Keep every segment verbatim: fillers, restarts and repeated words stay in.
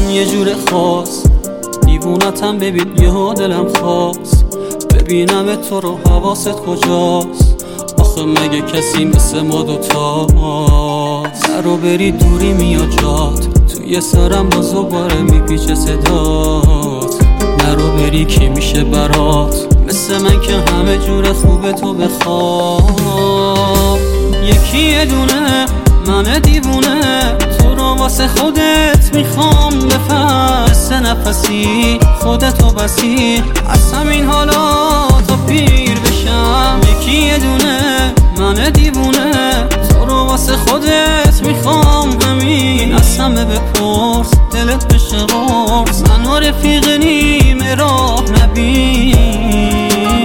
یه جور خاص، دیوونتم ببین یهو دلم خواست ببینم تو رو، حواست کجاست؟ آخه مگه کسی مثل ما دوتاست؟ نرو بری دوری میاد جات، توی سرم باز دوباره میپیچه صدات. نرو بری کی میشه برات مثل من که همه جور خوبه تو بخواه. یکی یه دونه من دیوونه، تو رو واسه خودت میخوام بفرست نفسی، خودتو بسی از همین حالا تا پیر بشم. یکی یه دونه من دیوونه، تو رو واسه خودت میخوام همین، از همه بپرس دلت بشه قرص، من و رفیق نیمه راه نبین.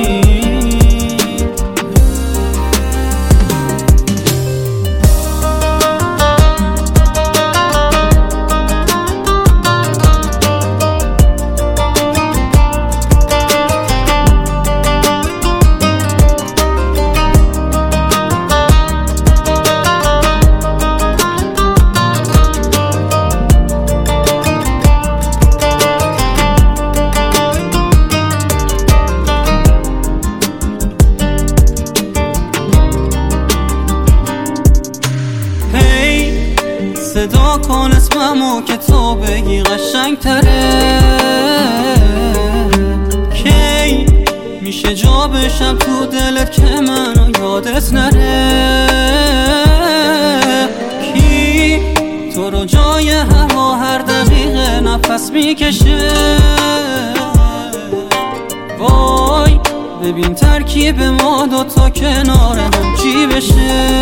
صدا کن اسممو که تو بگی قشنگ تره، کی میشه جا بشم تو دلت که منو یادت نره؟ کی تو رو جای هوا هر دقیقه نفس میکشه؟ وای ببین ترکیب ما دوتا کنار هم چی بشه؟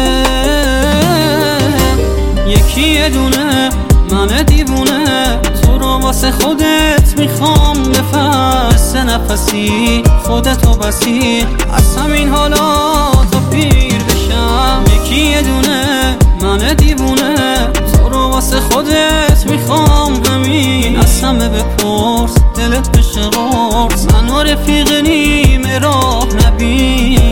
یکی یه دونه من دیوونه، تو رو واسه خودت میخوام بفرست نفسی، خودتو بسی از همین حالا تا پیر بشم. یکی یه دونه من دیوونه، تو رو واسه خودت میخوام همین، از همه بپرس دلت بشه قرص، من و رفیق نیمه راه نبین.